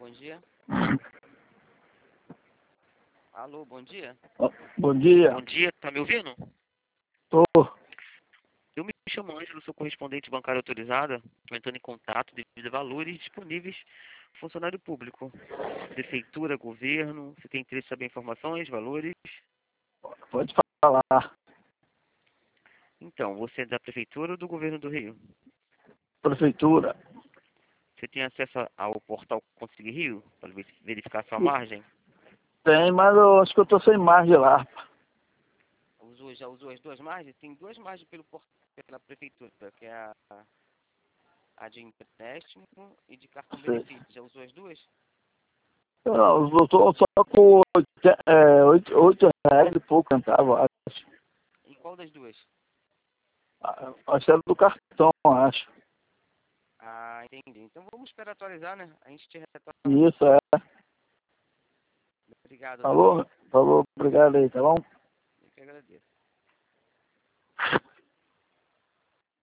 bom dia. Alô, bom dia. Bom dia. Bom dia, tá me ouvindo? Tô. Eu me chamo Ângelo, sou correspondente bancário autorizada, entrando em contato devido a valores disponíveis no funcionário público. Prefeitura, governo, você tem interesse em saber informações, valores? Pode falar. Então, você é da prefeitura ou do governo do Rio? Prefeitura. Você tem acesso ao portal Conseguir Rio, para verificar sua margem? Tem, mas eu acho que eu tô sem margem lá. Já usou as duas margens? Tem duas margens pela prefeitura, que é a de empréstimo e de cartão Sim. benefício. Já usou as duas? Eu tô só com R$8 e pouco centavos, acho. E qual das duas? Acho que era do cartão, acho. Ah, entendi. Então vamos esperar atualizar, né? A gente te retorna. Isso, é. Obrigado, tá bom? Falou, obrigado aí, tá bom? Eu que agradeço.